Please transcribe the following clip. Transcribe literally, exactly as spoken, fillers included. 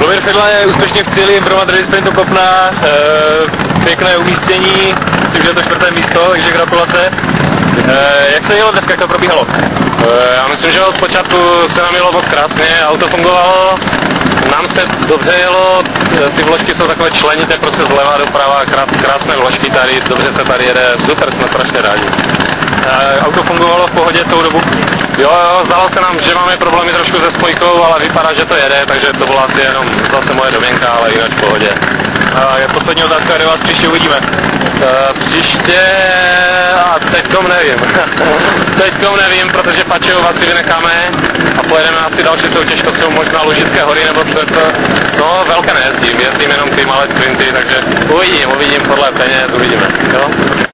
Domir Fidla je úspěšně v cíli pro Madrid Sprintu Kopna, e, pěkné umístění, myslím, že je to čtvrté místo, takže gratulace. E, jak se jelo dneska, jak to probíhalo? E, já myslím, že od počátku se nám jelo moc krásně, auto fungovalo, nám se dobře jelo, ty vložky jsou takové členité, prostě zleva doprava, krás, krásné vložky tady, dobře se tady jede, super, jsme strašně rádi. E, auto fungovalo v pohodě tou dobu? Jo, jo, zdálo se nám, že máme problémy trošku se spojkou, ale vypadá, že to jede, takže to byla asi jenom zase moje domněnka, ale jinak v pohodě. A je poslední otázka, kde vás příště uvidíme? Uh, příště... a teďkom nevím. teďkom nevím, protože Pačeho asi vynecháme a pojedeme asi další soutěž, to jsou možná Lužické hory, nebo co to... No, velké nejezdím, jezdím jenom ty malé sprinty, takže uvidím, uvidím podle peněz, uvidíme, jo?